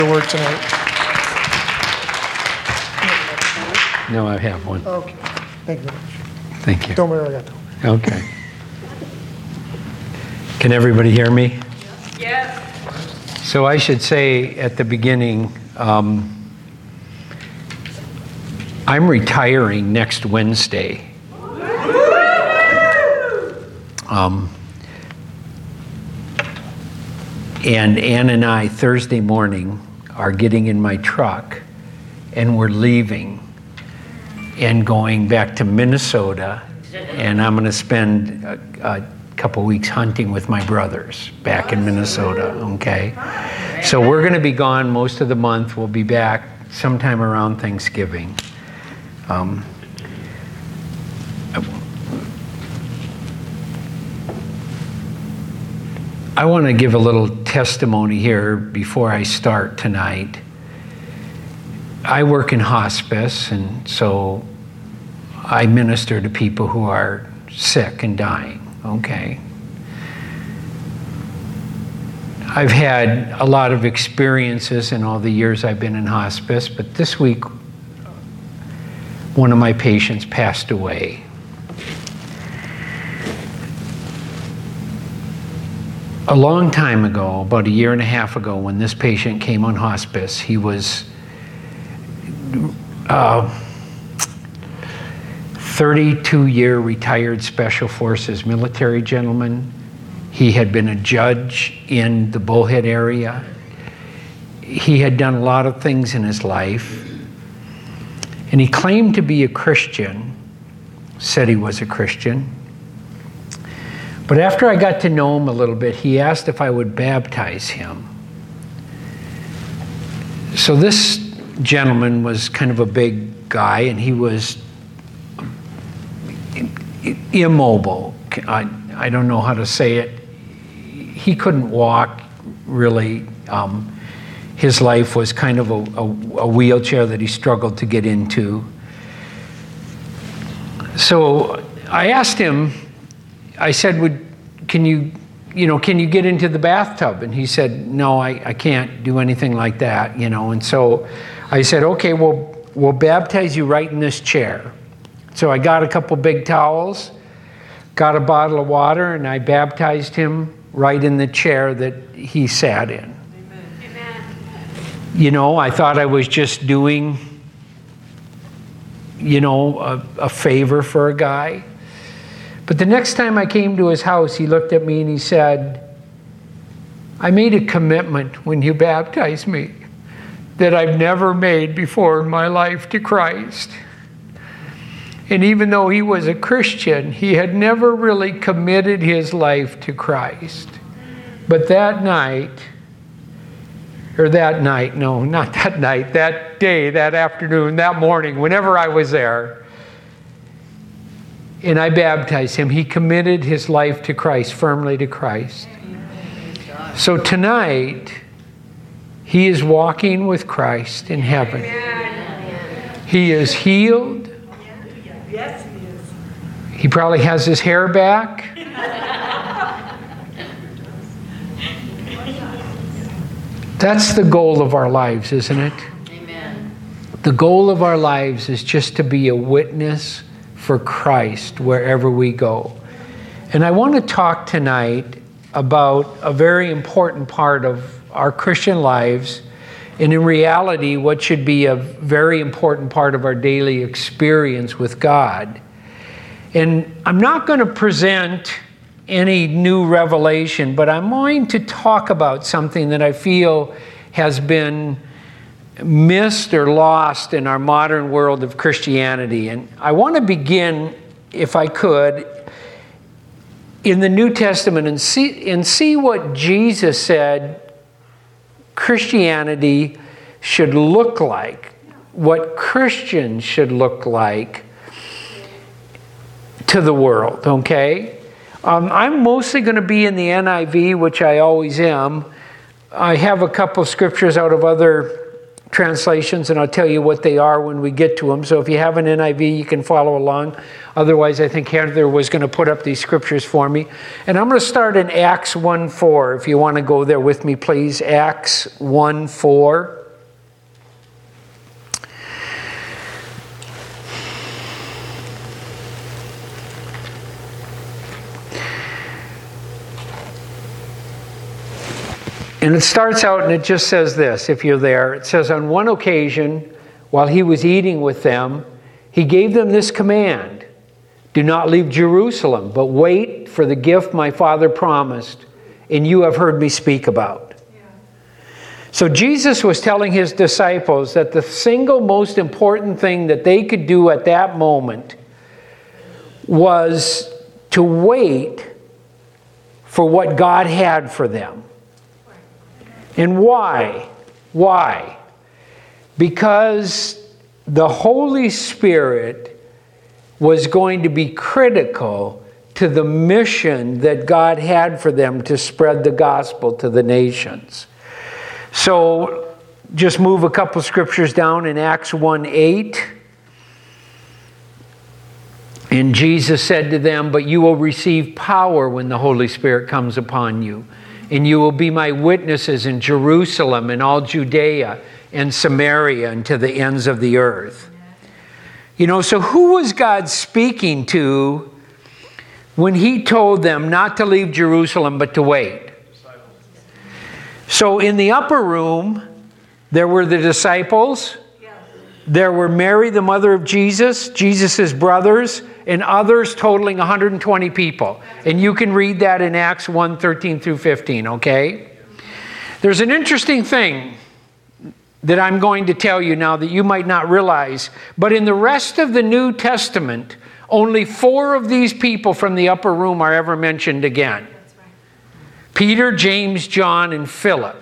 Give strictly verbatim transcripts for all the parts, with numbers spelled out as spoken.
your work tonight. No, I have one. Okay. Thank you very much. Thank you. Tome arigato. Okay. Can everybody hear me? Yes. So I should say at the beginning, um, I'm retiring next Wednesday. Um, and Ann and I, Thursday morning, are getting in my truck, and we're leaving and going back to Minnesota, and I'm going to spend a, a couple weeks hunting with my brothers back in Minnesota, okay? So we're going to be gone most of the month. We'll be back sometime around Thanksgiving. Um, I want to give a little testimony here before I start tonight. I work in hospice, and so I minister to people who are sick and dying, okay? I've had a lot of experiences in all the years I've been in hospice, but this week, one of my patients passed away. A long time ago, about a year and a half ago, when this patient came on hospice, he was uh, thirty-two year retired Special Forces military gentleman. He had been a judge in the Bullhead area. He had done a lot of things in his life. And he claimed to be a Christian, said he was a Christian. But after I got to know him a little bit, he asked if I would baptize him. So this gentleman was kind of a big guy, and he was immobile. I, I don't know how to say it. He couldn't walk, really. Um, his life was kind of a, a, a wheelchair that he struggled to get into. So I asked him, I said, "Would can you, you know, can you get into the bathtub?" And he said, "No, I, I can't do anything like that, you know." And so I said, "Okay, well, we'll baptize you right in this chair." So I got a couple big towels, got a bottle of water, and I baptized him right in the chair that he sat in. Amen. You know, I thought I was just doing, you know, a, a favor for a guy. But the next time I came to his house, he looked at me and he said, "I made a commitment when you baptized me that I've never made before in my life to Christ." And even though he was a Christian, he had never really committed his life to Christ. But that night, or that night, no, not that night, that day, that afternoon, that morning, whenever I was there, and I baptized him, he committed his life to Christ, firmly to Christ. So tonight, he is walking with Christ in heaven. He is healed. Yes, he is. He probably has his hair back. That's the goal of our lives, isn't it? Amen. The goal of our lives is just to be a witness for Christ wherever we go. And I want to talk tonight about a very important part of our Christian lives, and in reality, what should be a very important part of our daily experience with God. And I'm not going to present any new revelation, but I'm going to talk about something that I feel has been missed or lost in our modern world of Christianity. And I want to begin, if I could, in the New Testament and see, and see what Jesus said Christianity should look like, what Christians should look like to the world, okay? Um, I'm mostly going to be in the N I V, which I always am. I have a couple scriptures out of other translations, and I'll tell you what they are when we get to them. So if you have an N I V, you can follow along. Otherwise, I think Heather was going to put up these scriptures for me. And I'm going to start in Acts one four. If you want to go there with me, please. Acts one four. And it starts out and it just says this, if you're there. It says, on one occasion, while he was eating with them, he gave them this command: do not leave Jerusalem, but wait for the gift my Father promised, and you have heard me speak about. Yeah. So Jesus was telling his disciples that the single most important thing that they could do at that moment was to wait for what God had for them. And why? Why? Because the Holy Spirit was going to be critical to the mission that God had for them to spread the gospel to the nations. So just move a couple scriptures down in Acts one eight. And Jesus said to them, but you will receive power when the Holy Spirit comes upon you. And you will be my witnesses in Jerusalem and all Judea and Samaria and to the ends of the earth. You know, so who was God speaking to when he told them not to leave Jerusalem but to wait? So in the upper room, there were the disciples. There were Mary, the mother of Jesus, Jesus' brothers, and others totaling one hundred twenty people. And you can read that in Acts one thirteen through fifteen, okay? There's an interesting thing that I'm going to tell you now that you might not realize, but in the rest of the New Testament, only four of these people from the upper room are ever mentioned again. That's right. Peter, James, John, and Philip.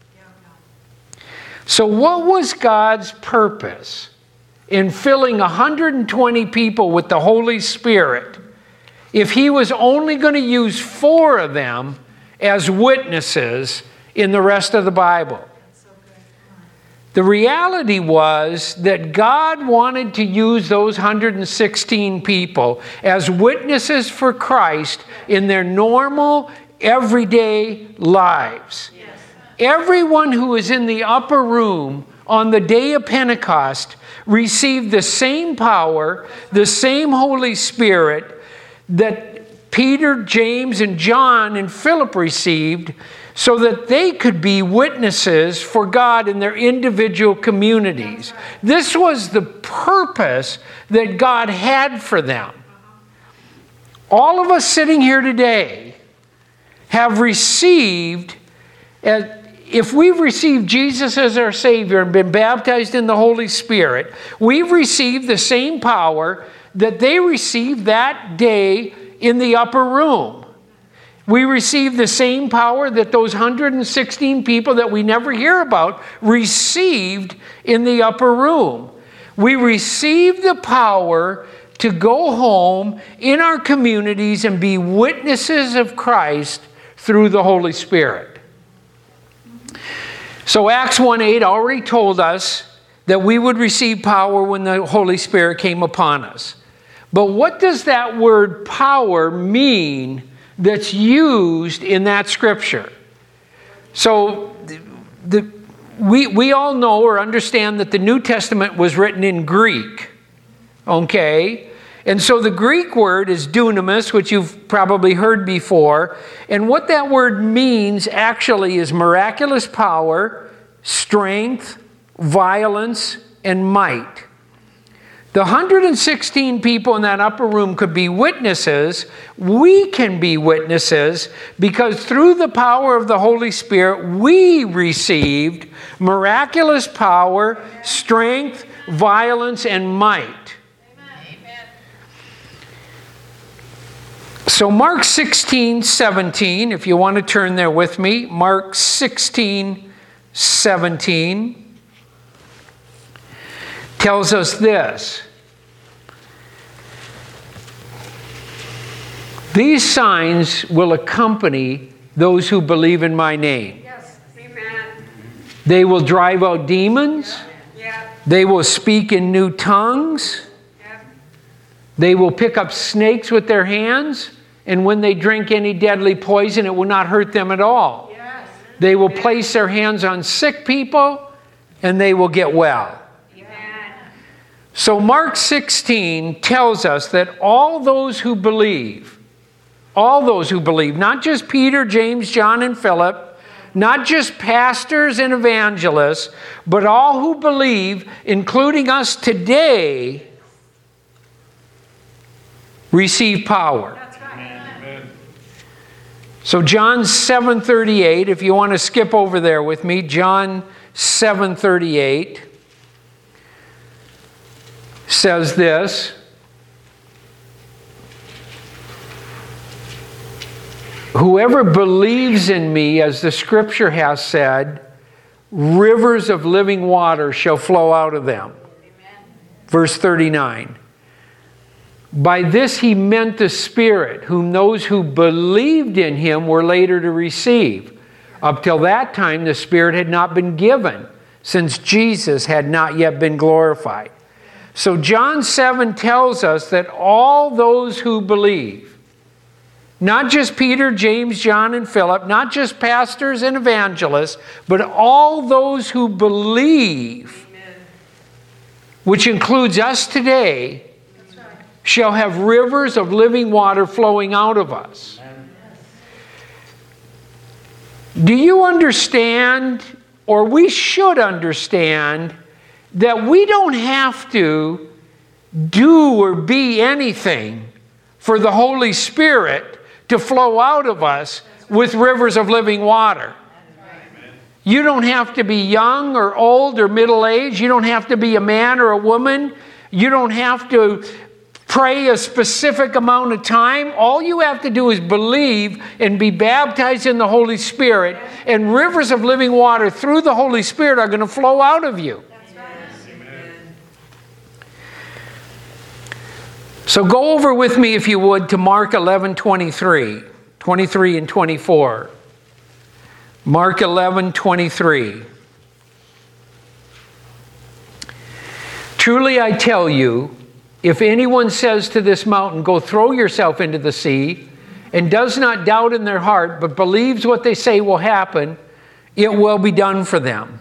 So what was God's purpose in filling one hundred twenty people with the Holy Spirit if he was only going to use four of them as witnesses in the rest of the Bible? The reality was that God wanted to use those one hundred sixteen people as witnesses for Christ in their normal, everyday lives. Everyone who was in the upper room on the day of Pentecost received the same power, the same Holy Spirit that Peter, James, and John and Philip received, so that they could be witnesses for God in their individual communities. This was the purpose that God had for them. All of us sitting here today have received, if we've received Jesus as our Savior and been baptized in the Holy Spirit, we've received the same power that they received that day in the upper room. We received the same power that those one hundred sixteen people that we never hear about received in the upper room. We received the power to go home in our communities and be witnesses of Christ through the Holy Spirit. So Acts one eight already told us that we would receive power when the Holy Spirit came upon us. But what does that word power mean that's used in that scripture? So the, the, we, we all know or understand that the New Testament was written in Greek. Okay? And so the Greek word is dunamis, which you've probably heard before. And what that word means actually is miraculous power, strength, violence, and might. The one hundred sixteen people in that upper room could be witnesses. We can be witnesses because through the power of the Holy Spirit, we received miraculous power, strength, violence, and might. Amen. So Mark sixteen seventeen, if you want to turn there with me, Mark sixteen seventeen. Tells us this: these signs will accompany those who believe in my name. Yes, amen. They will drive out demons. Yeah. They will speak in new tongues. Yeah. They will pick up snakes with their hands. And when they drink any deadly poison, it will not hurt them at all. Yes. They will place their hands on sick people, and they will get well. Amen. So Mark sixteen tells us that all those who believe, all those who believe, not just Peter, James, John, and Philip, not just pastors and evangelists, but all who believe, including us today, receive power. That's right. Amen. So John seven thirty-eight, if you want to skip over there with me, John seven thirty-eight says this. Whoever believes in me, as the scripture has said, rivers of living water shall flow out of them. Amen. Verse thirty-nine. By this he meant the Spirit, whom those who believed in him were later to receive. Up till that time, the Spirit had not been given, since Jesus had not yet been glorified. So John seven tells us that all those who believe, not just Peter, James, John, and Philip, not just pastors and evangelists, but all those who believe, Amen. which includes us today, That's right. shall have rivers of living water flowing out of us. Do you understand, or we should understand, that we don't have to do or be anything for the Holy Spirit to flow out of us with rivers of living water? You don't have to be young or old or middle-aged. You don't have to be a man or a woman. You don't have to pray a specific amount of time. All you have to do is believe and be baptized in the Holy Spirit, and rivers of living water through the Holy Spirit are going to flow out of you. That's right. Amen. So go over with me, if you would, to Mark eleven twenty-three, twenty-three and twenty-four. Mark eleven twenty-three. Truly I tell you, if anyone says to this mountain, go throw yourself into the sea, and does not doubt in their heart, but believes what they say will happen, it will be done for them.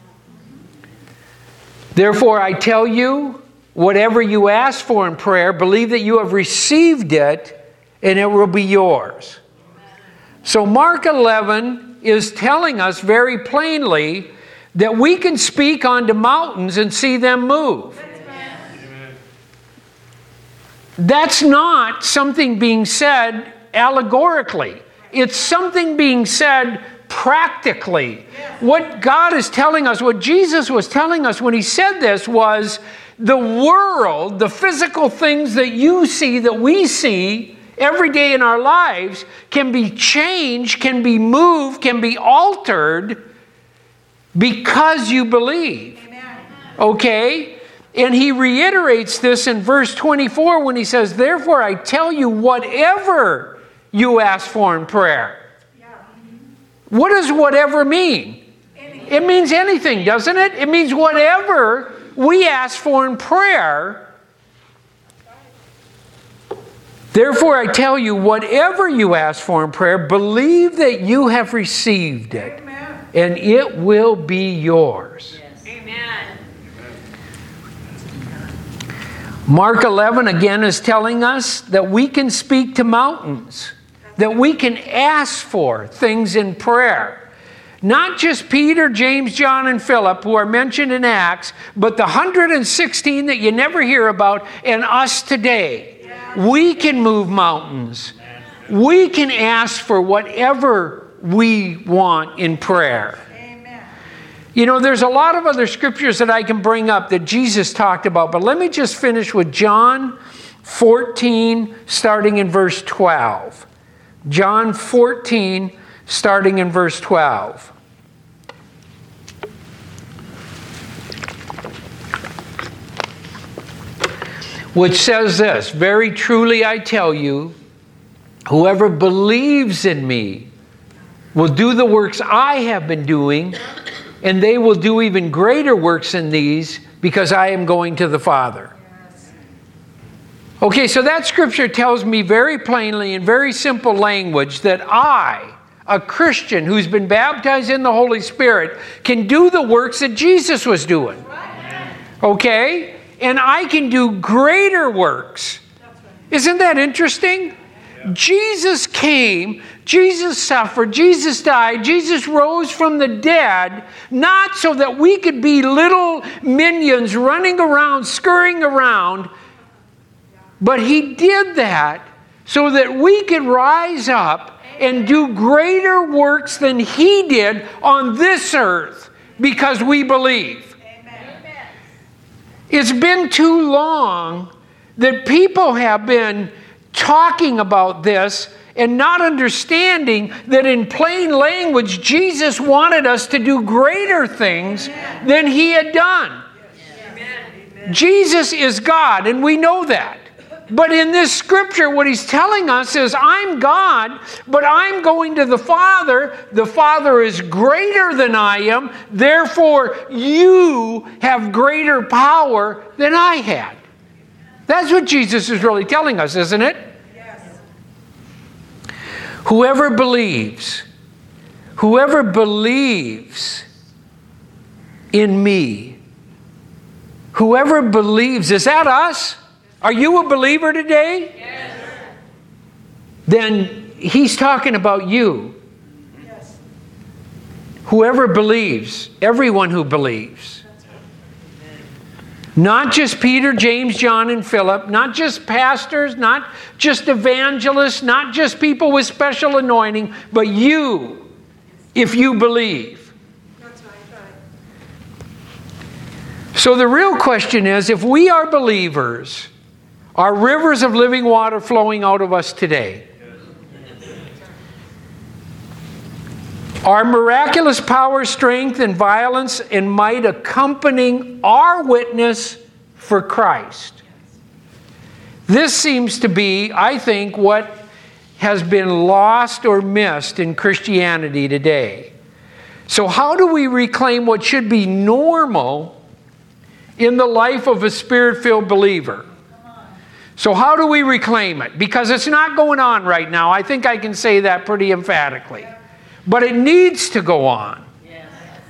Therefore I tell you, whatever you ask for in prayer, believe that you have received it, and it will be yours. So Mark eleven is telling us very plainly that we can speak onto mountains and see them move. Amen. That's not something being said allegorically. It's something being said practically. What God is telling us, what Jesus was telling us when he said this was, the world, the physical things that you see, that we see every day in our lives, can be changed, can be moved, can be altered because you believe. Amen. Okay? And he reiterates this in verse twenty-four when he says, therefore I tell you, whatever you ask for in prayer. Yeah. What does whatever mean? Anything. It means anything, doesn't it? It means whatever we ask for in prayer. Therefore I tell you, whatever you ask for in prayer, believe that you have received it, Amen. and it will be yours. Amen. Mark eleven again is telling us that we can speak to mountains, that we can ask for things in prayer. Not just Peter, James, John, and Philip, who are mentioned in Acts, but the one hundred sixteen that you never hear about, and us today. We can move mountains. We can ask for whatever we want in prayer. Amen. You know, there's a lot of other scriptures that I can bring up that Jesus talked about, but let me just finish with John fourteen, starting in verse twelve. John fourteen, starting in verse twelve. Which says this, very truly I tell you, whoever believes in me will do the works I have been doing, and they will do even greater works than these, because I am going to the Father. Okay, so that scripture tells me very plainly in very simple language that I, a Christian who's been baptized in the Holy Spirit, can do the works that Jesus was doing. Okay? And I can do greater works. Isn't that interesting? Jesus came, Jesus suffered, Jesus died, Jesus rose from the dead, not so that we could be little minions running around, scurrying around, but He did that so that we could rise up and do greater works than He did on this earth because we believe. Amen. It's been too long that people have been talking about this and not understanding that in plain language, Jesus wanted us to do greater things than He had done. Amen. Jesus is God, and we know that. But in this scripture, what He's telling us is, I'm God, but I'm going to the Father. The Father is greater than I am. Therefore, you have greater power than I had. That's what Jesus is really telling us, isn't it? Yes. Whoever believes, whoever believes in me, whoever believes, is that us? Are you a believer today? Yes. Then He's talking about you. Yes. Whoever believes, everyone who believes. Not just Peter, James, John, and Philip, not just pastors, not just evangelists, not just people with special anointing, but you, if you believe. That's right, right. So the real question is, if we are believers, are rivers of living water flowing out of us today? Are miraculous power, strength, and violence and might accompanying our witness for Christ? This seems to be, I think, what has been lost or missed in Christianity today. So how do we reclaim what should be normal in the life of a Spirit-filled believer? So how do we reclaim it? Because it's not going on right now. I think I can say that pretty emphatically. But it needs to go on. Yes.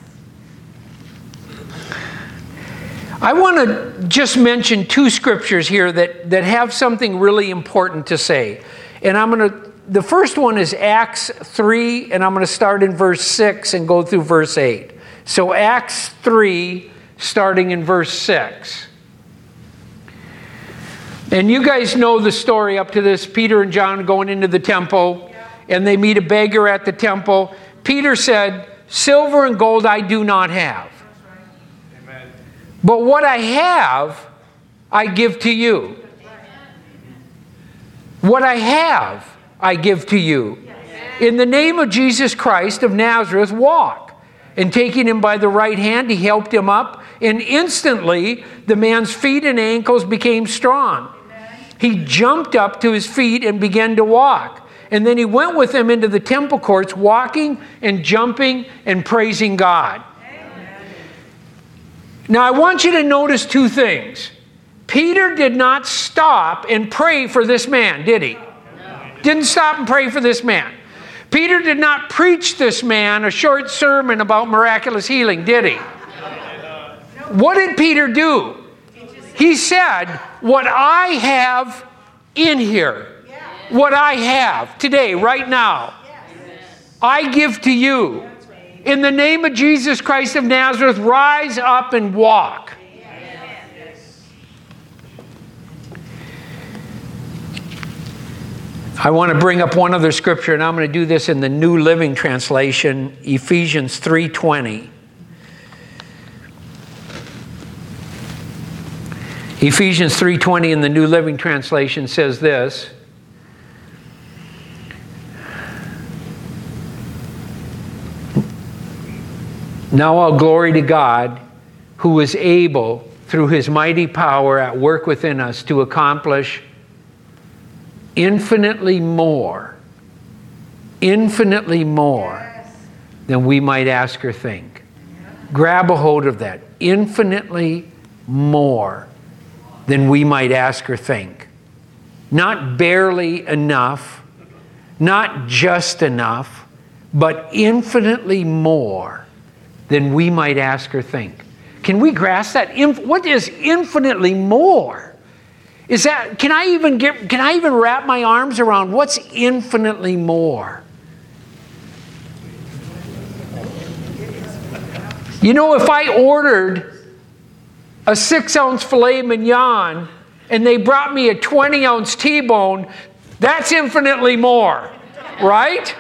I want to just mention two scriptures here that, that have something really important to say. And I'm going to, the first one is Acts three, and I'm going to start in verse six and go through verse eight. So Acts three, starting in verse six. And you guys know the story up to this. Peter and John going into the temple. And they meet a beggar at the temple. Peter said, silver and gold I do not have. Amen. But what I have, I give to you. What I have, I give to you. In the name of Jesus Christ of Nazareth, walk. And taking him by the right hand, he helped him up. And instantly, the man's feet and ankles became strong. He jumped up to his feet and began to walk. And then he went with them into the temple courts, walking and jumping and praising God. Amen. Now I want you to notice two things. Peter did not stop and pray for this man, did he? No. Didn't stop and pray for this man. Peter did not preach this man a short sermon about miraculous healing, did he? No. What did Peter do? He said, what I have in here, what I have today, right now, I give to you. In the name of Jesus Christ of Nazareth, rise up and walk. I want to bring up one other scripture, and I'm going to do this in the New Living Translation, Ephesians three twenty. Ephesians three twenty in the New Living Translation says this. Now all glory to God, who is able, through His mighty power at work within us, to accomplish infinitely more, infinitely more than we might ask or think. Grab a hold of that. Infinitely more than we might ask or think. Not barely enough, not just enough, but infinitely more than we might ask or think. Can we grasp that? What is infinitely more? Is that, can I even get, can I even wrap my arms around what's infinitely more? You know, if I ordered a six ounce filet mignon and they brought me a twenty ounce T-bone, that's infinitely more, right?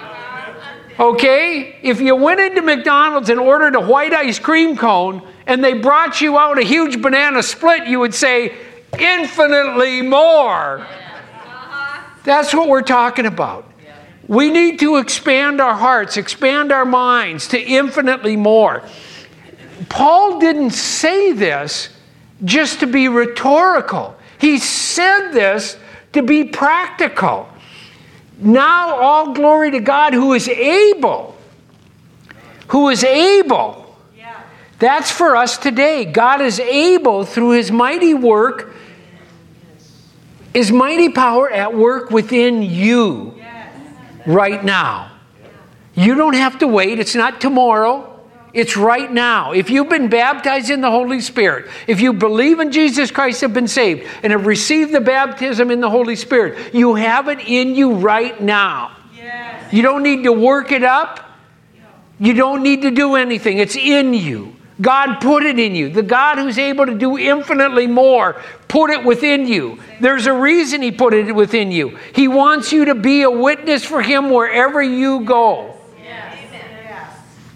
Okay? If you went into McDonald's and ordered a white ice cream cone and they brought you out a huge banana split, you would say, infinitely more. That's what we're talking about. We need to expand our hearts, expand our minds to infinitely more. Paul didn't say this just to be rhetorical. He said this to be practical. Now all glory to God who is able. Who is able. Yeah. That's for us today. God is able through His mighty work, His mighty power at work within you. Right now. You don't have to wait. It's not tomorrow. It's right now. If you've been baptized in the Holy Spirit, if you believe in Jesus Christ, have been saved, and have received the baptism in the Holy Spirit, you have it in you right now. Yes. You don't need to work it up. You don't need to do anything. It's in you. God put it in you. The God who's able to do infinitely more put it within you. There's a reason He put it within you. He wants you to be a witness for Him wherever you go. Yes.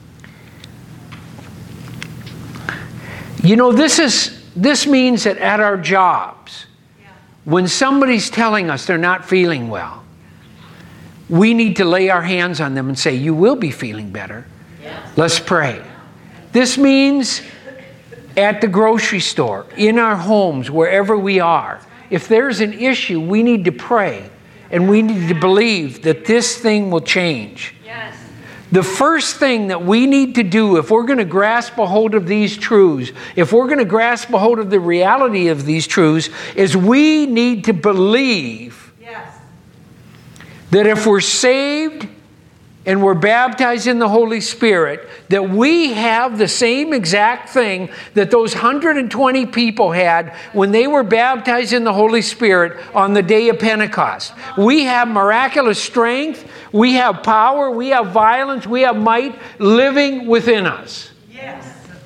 You know, this is this means that at our jobs, when somebody's telling us they're not feeling well, we need to lay our hands on them and say, you will be feeling better. Yes. Let's pray. This means at the grocery store, in our homes, wherever we are. If there's an issue, we need to pray. And we need to believe that this thing will change. Yes. The first thing that we need to do if we're going to grasp a hold of these truths, if we're going to grasp a hold of the reality of these truths, is we need to believe yes. that if we're saved and we're baptized in the Holy Spirit, that we have the same exact thing that those one hundred twenty people had when they were baptized in the Holy Spirit on the day of Pentecost. We have miraculous strength, we have power, we have violence, we have might living within us. Yes.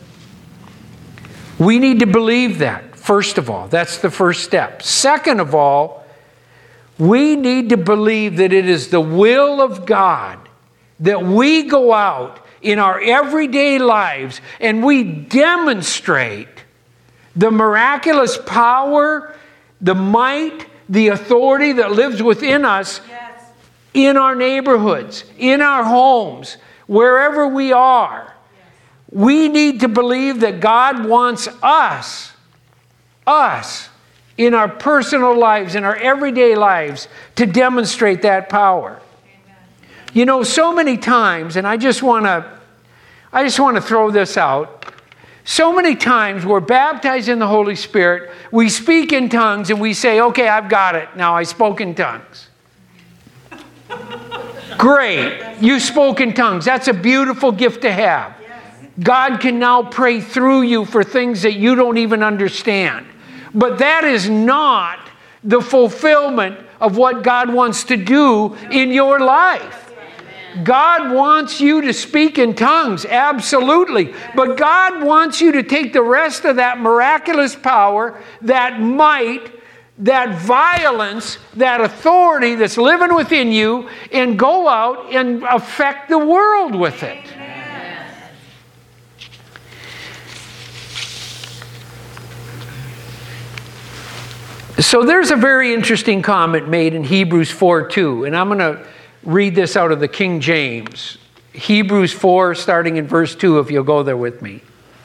We need to believe that, first of all. That's the first step. Second of all, we need to believe that it is the will of God that we go out in our everyday lives and we demonstrate the miraculous power, the might, the authority that lives within us yes. in our neighborhoods, in our homes, wherever we are. Yes. We need to believe that God wants us, us, in our personal lives, in our everyday lives, to demonstrate that power. You know, so many times, and I just want to, I just want to throw this out. So many times we're baptized in the Holy Spirit, we speak in tongues, and we say, okay, I've got it. Now I spoke in tongues. Great. You spoke in tongues. That's a beautiful gift to have. God can now pray through you for things that you don't even understand. But that is not the fulfillment of what God wants to do in your life. God wants you to speak in tongues, absolutely. But God wants you to take the rest of that miraculous power, that might, that violence, that authority that's living within you, and go out and affect the world with it. So there's a very interesting comment made in Hebrews four two, and I'm going to read this out of the King James. Hebrews four, starting in verse two, if you'll go there with me.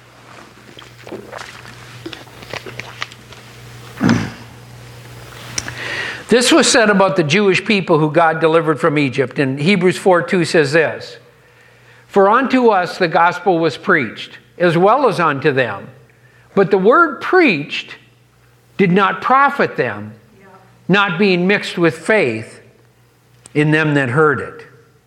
This was said about the Jewish people who God delivered from Egypt, and Hebrews four two says this: For unto us the gospel was preached, as well as unto them. But the word preached did not profit them, not being mixed with faith in them that heard it.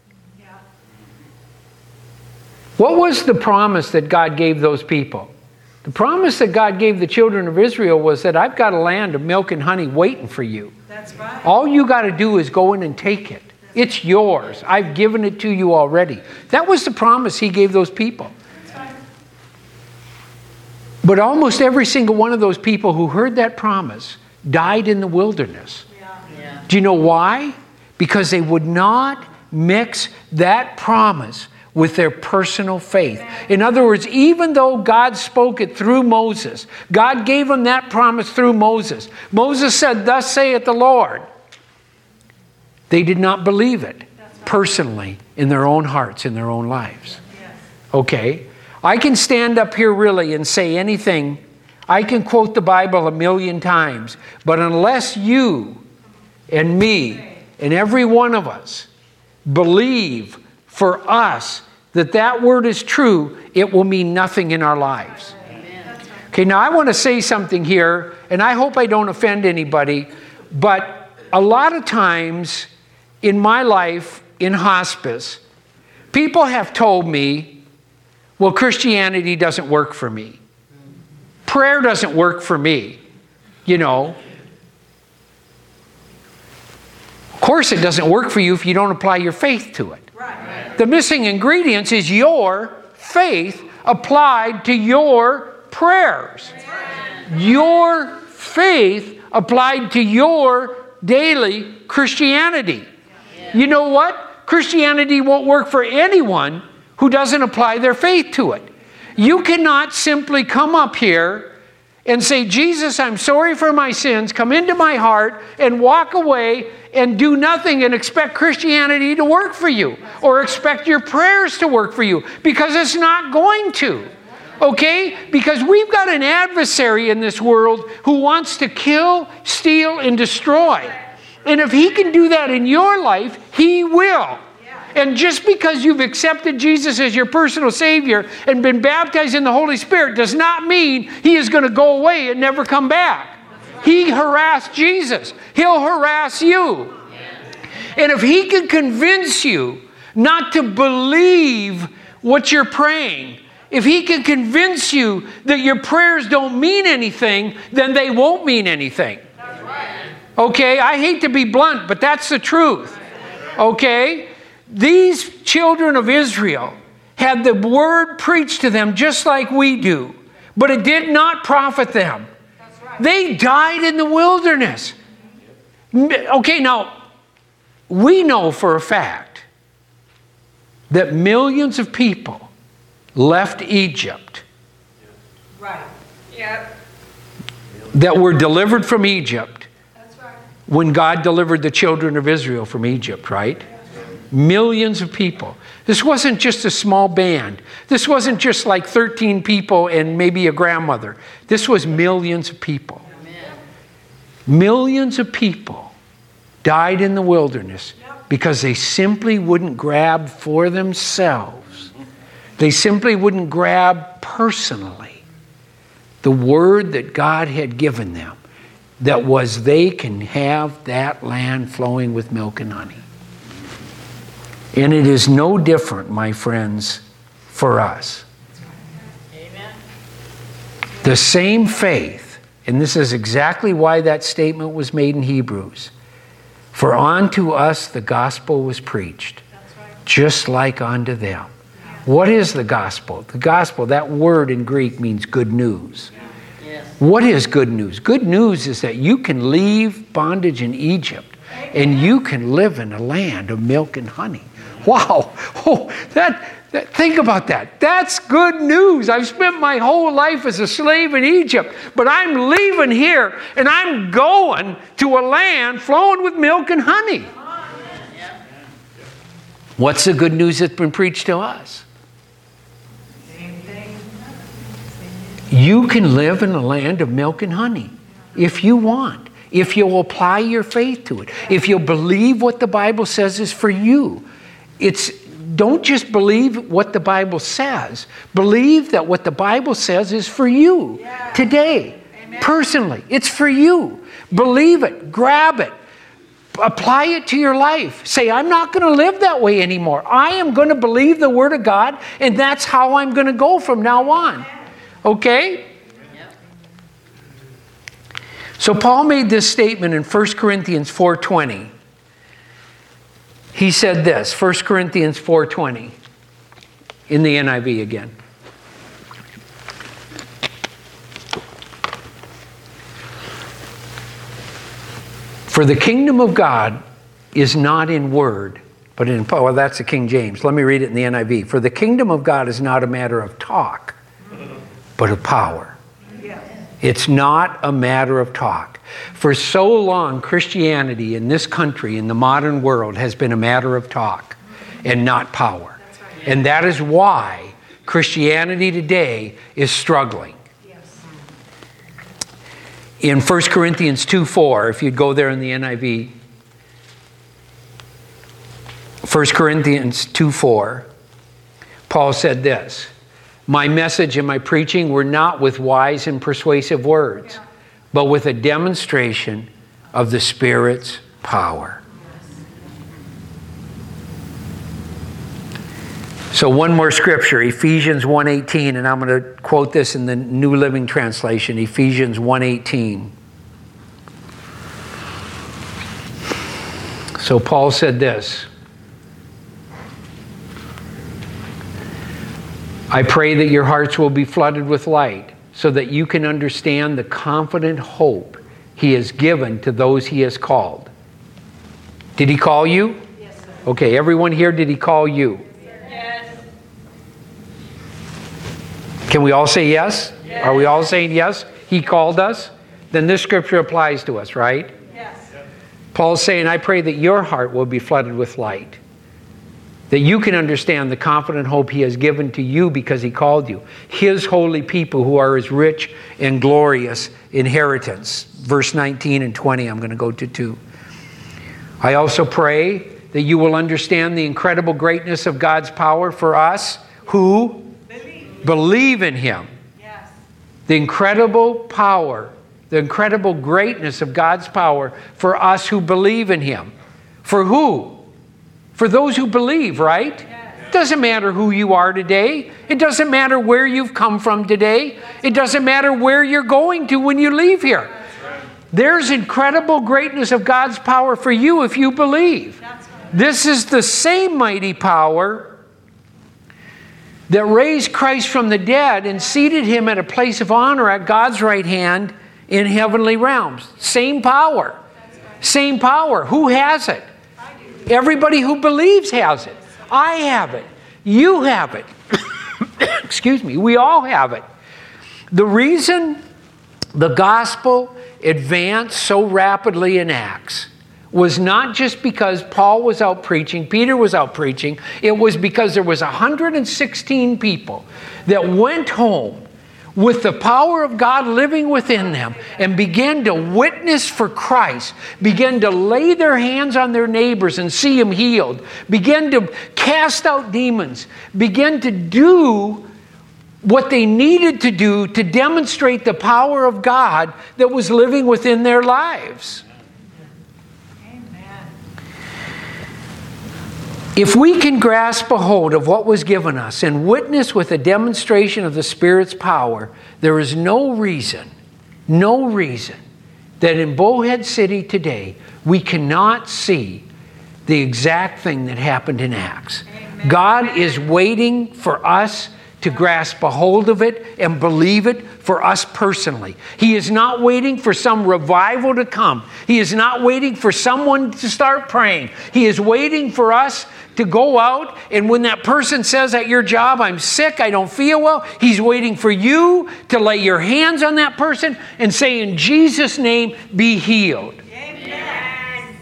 What was the promise that God gave those people? The promise that God gave the children of Israel was that I've got a land of milk and honey waiting for you. That's right. All you got to do is go in and take it. It's yours. I've given it to you already. That was the promise he gave those people. But almost every single one of those people who heard that promise died in the wilderness. Yeah. Yeah. Do you know why? Because they would not mix that promise with their personal faith. In other words, even though God spoke it through Moses, God gave them that promise through Moses. Moses said, "Thus saith the Lord." They did not believe it personally in their own hearts, in their own lives. Okay? I can stand up here really and say anything. I can quote the Bible a million times. But unless you and me and every one of us believe for us that that word is true, it will mean nothing in our lives. Okay, now I want to say something here, and I hope I don't offend anybody, but a lot of times in my life in hospice, people have told me, well, Christianity doesn't work for me. Prayer doesn't work for me. You know. Of course it doesn't work for you if you don't apply your faith to it. Right. The missing ingredients is your faith applied to your prayers. Right. Your faith applied to your daily Christianity. You know what? Christianity won't work for anyone who doesn't apply their faith to it. You cannot simply come up here and say, "Jesus, I'm sorry for my sins. Come into my heart," and walk away and do nothing and expect Christianity to work for you or expect your prayers to work for you, because it's not going to. Okay? Because we've got an adversary in this world who wants to kill, steal, and destroy. And if he can do that in your life, he will. And just because you've accepted Jesus as your personal Savior and been baptized in the Holy Spirit does not mean he is going to go away and never come back. He harassed Jesus. He'll harass you. And if he can convince you not to believe what you're praying, if he can convince you that your prayers don't mean anything, then they won't mean anything. Okay, I hate to be blunt, but that's the truth. Okay? These children of Israel had the word preached to them just like we do, but it did not profit them. They died in the wilderness. Okay, now, we know for a fact that millions of people left Egypt. Right. Yep. That were delivered from Egypt. When God delivered the children of Israel from Egypt, right? Millions of people. This wasn't just a small band. This wasn't just like thirteen people and maybe a grandmother. This was millions of people. Amen. Millions of people died in the wilderness because they simply wouldn't grab for themselves. They simply wouldn't grab personally the word that God had given them. That was, they can have that land flowing with milk and honey. And it is no different, my friends, for us. Amen. The same faith, and this is exactly why that statement was made in Hebrews. For unto us the gospel was preached, just like unto them. What is the gospel? The gospel, that word in Greek means good news. What is good news? Good news is that you can leave bondage in Egypt and you can live in a land of milk and honey. Wow. Oh, that, that, think about that. That's good news. I've spent my whole life as a slave in Egypt, but I'm leaving here and I'm going to a land flowing with milk and honey. What's the good news that's been preached to us? You can live in a land of milk and honey if you want, if you'll apply your faith to it, if you'll believe what the Bible says is for you. It's don't just believe what the Bible says. Believe that what the Bible says is for you Yeah. today, Amen. personally. It's for you. Believe it. Grab it. Apply it to your life. Say, I'm not going to live that way anymore. I am going to believe the Word of God, and that's how I'm going to go from now on. Okay? So Paul made this statement in First Corinthians four twenty. He said this, First Corinthians four twenty, in the N I V again. For the kingdom of God is not in word, but in, well, that's the King James. Let me read it in the N I V. For the kingdom of God is not a matter of talk, but of power. It's not a matter of talk. For so long, Christianity in this country, in the modern world, has been a matter of talk and not power. And that is why Christianity today is struggling. In First Corinthians two four, if you'd go there in the N I V, First Corinthians two four, Paul said this, my message and my preaching were not with wise and persuasive words, but with a demonstration of the Spirit's power. So one more scripture, Ephesians one eighteen, and I'm going to quote this in the New Living Translation, Ephesians one eighteen. So Paul said this, I pray that your hearts will be flooded with light so that you can understand the confident hope He has given to those He has called. Did He call you? Yes, sir. Okay, everyone here, did He call you? Yes. Can we all say yes? Yes. Are we all saying yes? He called us? Then this scripture applies to us, right? Yes. Paul's saying, I pray that your heart will be flooded with light. That you can understand the confident hope He has given to you because He called you. His holy people who are His rich and glorious inheritance. Verse nineteen and twenty, I'm going to go to two. I also pray that you will understand the incredible greatness of God's power for us who Believe. believe in Him. Yes. The incredible power, the incredible greatness of God's power for us who believe in Him. For who? For those who believe, right? It doesn't matter who you are today. It doesn't matter where you've come from today. It doesn't matter where you're going to when you leave here. There's incredible greatness of God's power for you if you believe. This is the same mighty power that raised Christ from the dead and seated Him at a place of honor at God's right hand in heavenly realms. Same power. Same power. Who has it? Everybody who believes has it. I have it. You have it. Excuse me. We all have it. The reason the gospel advanced so rapidly in Acts was not just because Paul was out preaching, Peter was out preaching. It was because there was one hundred sixteen people that went home with the power of God living within them and began to witness for Christ, began to lay their hands on their neighbors and see them healed, began to cast out demons, began to do what they needed to do to demonstrate the power of God that was living within their lives. If we can grasp a hold of what was given us and witness with a demonstration of the Spirit's power, there is no reason, no reason that in Bowhead City today we cannot see the exact thing that happened in Acts. Amen. God is waiting for us to grasp a hold of it and believe it for us personally. He is not waiting for some revival to come. He is not waiting for someone to start praying. He is waiting for us to go out, and when that person says at your job, I'm sick, I don't feel well, He's waiting for you to lay your hands on that person and say, in Jesus' name, be healed. Amen.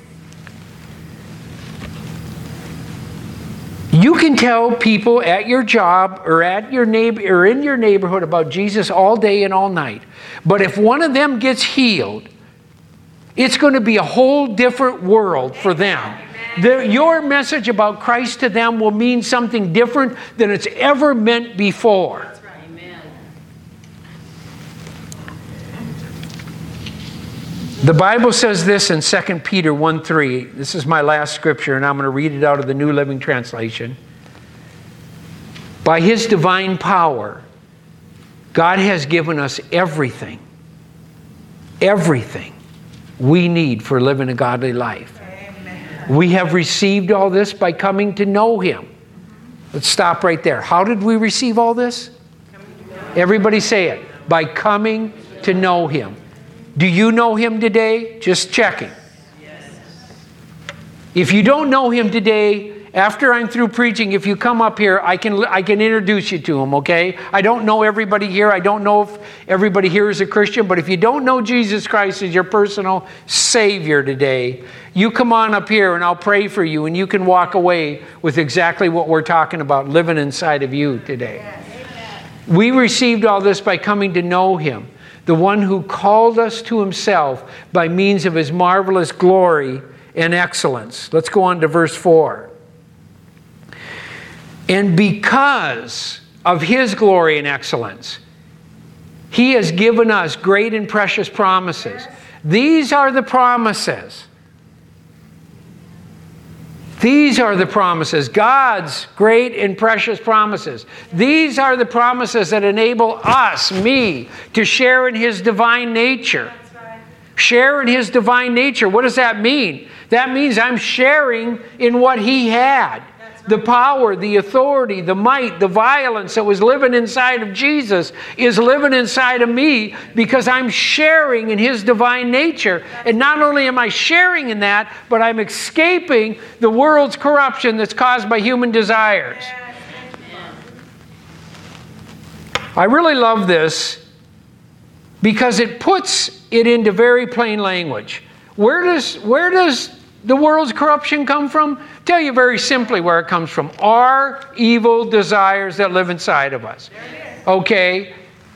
You can tell people at your job or at your neighbor or in your neighborhood about Jesus all day and all night. But if one of them gets healed, it's going to be a whole different world for them The, your message about Christ to them will mean something different than it's ever meant before. That's right. Amen. The Bible says this in Second Peter one three. This is my last scripture, and I'm going to read it out of the New Living Translation. By His divine power, God has given us everything, everything we need for living a godly life. Amen. We have received all this by coming to know Him. Let's stop right there. How did we receive all this? Everybody say it. By coming to know Him. Do you know Him today? Just checking. If you don't know Him today, after I'm through preaching, if you come up here, I can I can introduce you to Him, okay? I don't know everybody here. I don't know if everybody here is a Christian, but if you don't know Jesus Christ as your personal Savior today, you come on up here and I'll pray for you, and you can walk away with exactly what we're talking about living inside of you today. We received all this by coming to know Him, the one who called us to Himself by means of His marvelous glory and excellence. Let's go on to verse four. And because of His glory and excellence, He has given us great and precious promises. These are the promises. These are the promises. God's great and precious promises. These are the promises that enable us, me, to share in His divine nature. Share in His divine nature. What does that mean? That means I'm sharing in what He had. The power, the authority, the might, the violence that was living inside of Jesus is living inside of me because I'm sharing in His divine nature. And not only am I sharing in that, but I'm escaping the world's corruption that's caused by human desires. I really love this because it puts it into very plain language. Where does, where does the world's corruption come from? Tell you very simply where it comes from. Our evil desires that live inside of us. Okay?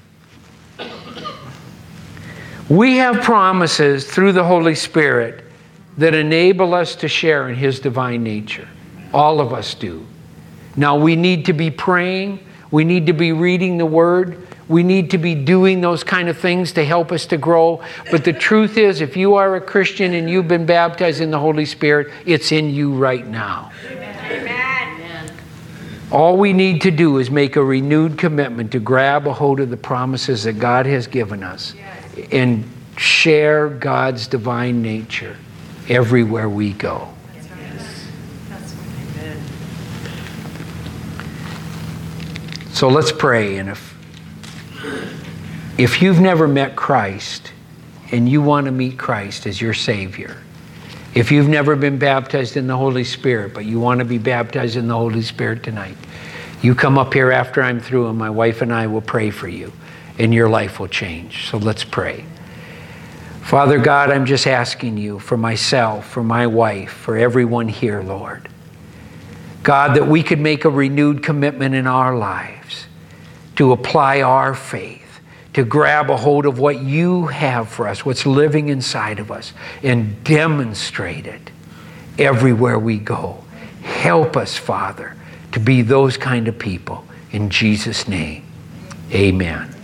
We have promises through the Holy Spirit that enable us to share in His divine nature. All of us do. Now we need to be praying. We need to be reading the Word. We need to be doing those kind of things to help us to grow. But the truth is, if you are a Christian and you've been baptized in the Holy Spirit, it's in you right now. Amen. All we need to do is make a renewed commitment to grab a hold of the promises that God has given us and share God's divine nature everywhere we go. So let's pray. And if If you've never met Christ and you want to meet Christ as your Savior, if you've never been baptized in the Holy Spirit, but you want to be baptized in the Holy Spirit tonight, you come up here after I'm through and my wife and I will pray for you and your life will change. So let's pray. Father God, I'm just asking you for myself, for my wife, for everyone here, Lord. God, that we could make a renewed commitment in our lives to apply our faith, to grab a hold of what you have for us, what's living inside of us, and demonstrate it everywhere we go. Help us, Father, to be those kind of people. In Jesus' name, amen.